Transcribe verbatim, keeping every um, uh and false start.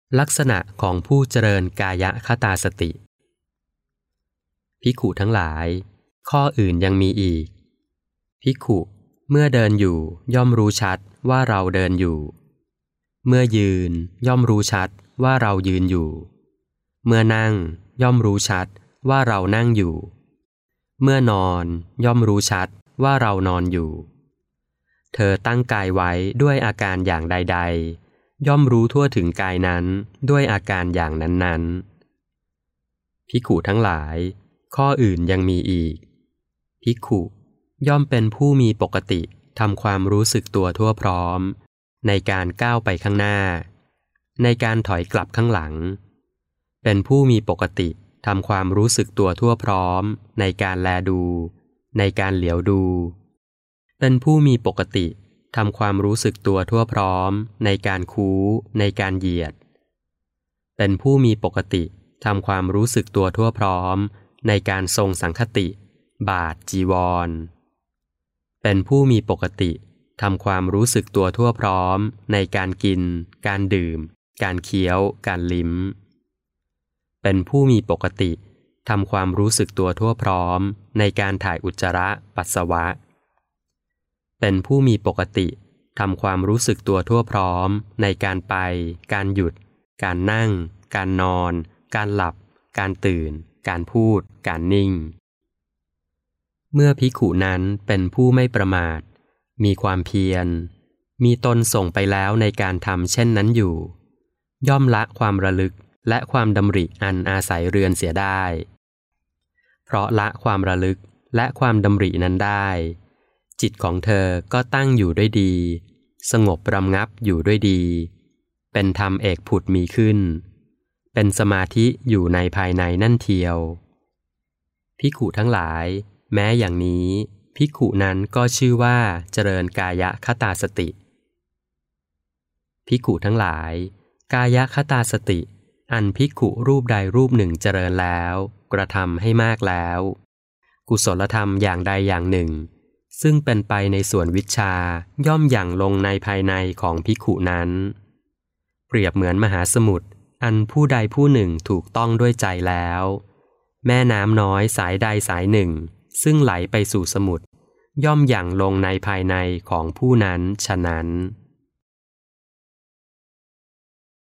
ลักษณะของผู้เจริญกายคตาสติภิกขุทั้งหลายข้ออื่นยังมีอีกภิกขุเมื่อเดินอยู่ย่อมรู้ชัดว่าเราเดินอยู่เมื่อยืนย่อมรู้ชัดว่าเรายืนอยู่เมื่อนั่งย่อมรู้ชัดว่าเรานั่งอยู่เมื่อนอนย่อมรู้ชัดว่าเรานอนอยู่เธอตั้งกายไว้ด้วยอาการอย่างใดๆย่อมรู้ทั่วถึงกายนั้นด้วยอาการอย่างนั้นๆภิกขุทั้งหลายข้ออื่นยังมีอีกภิกขุย่อมเป็นผู้มีปกติทำความรู้สึกตัวทั่วพร้อมในการก้าวไปข้างหน้าในการถอยกลับข้างหลังเป็นผู้มีปกติทำความรู้สึกตัวทั่วพร้อมในการแลดูในการเหลียวดูเป็นผู้มีปกติทำความรู้สึกตัวทั่วพร้อมในการคู้ในการเหยียดเป็นผู้มีปกติทำความรู้สึกตัวทั่วพร้อมในการทรงสังคติบาทจีวรเป็นผู้มีปกติทำความรู้สึกตัวทั่วพร้อมในการกินการดื่มการเคี้ยวการลิ้มเป็นผู้มีปกติทำความรู้สึกตัวทั่วพร้อมในการถ่ายอุจจาระปัสสาวะเป็นผู้มีปกติทำความรู้สึกตัวทั่วพร้อมในการไปการหยุดการนั่งการนอนการหลับการตื่นการพูดการนิ่งเมื่อภิกขุนั้นเป็นผู้ไม่ประมาทมีความเพียรมีตนส่งไปแล้วในการทำเช่นนั้นอยู่ย่อมละความระลึกและความดำริอันอาศัยเรือนเสียได้เพราะละความระลึกและความดำรินั้นได้จิตของเธอก็ตั้งอยู่ด้วยดีสงบรำงับอยู่ด้วยดีเป็นธรรมเอกผุดมีขึ้นเป็นสมาธิอยู่ในภายในนั่นเทียวภิกขุทั้งหลายแม้อย่างนี้ภิกขุนั้นก็ชื่อว่าเจริญกายคตาสติภิกขุทั้งหลายกายคตาสติอันภิกขุรูปใดรูปหนึ่งเจริญแล้วกระทำให้มากแล้วกุศลธรรมอย่างใดอย่างหนึ่งซึ่งเป็นไปในส่วนวิชชาย่อมหยั่งลงในภายในของภิกขุนั้นเปรียบเหมือนมหาสมุทรอันผู้ใดผู้หนึ่งถูกต้องด้วยใจแล้วแม่น้ำน้อยสายใดสายหนึ่งซึ่งไหลไปสู่สมุทรย่อมหยั่งลงในภายในของผู้นั้นฉะนั้น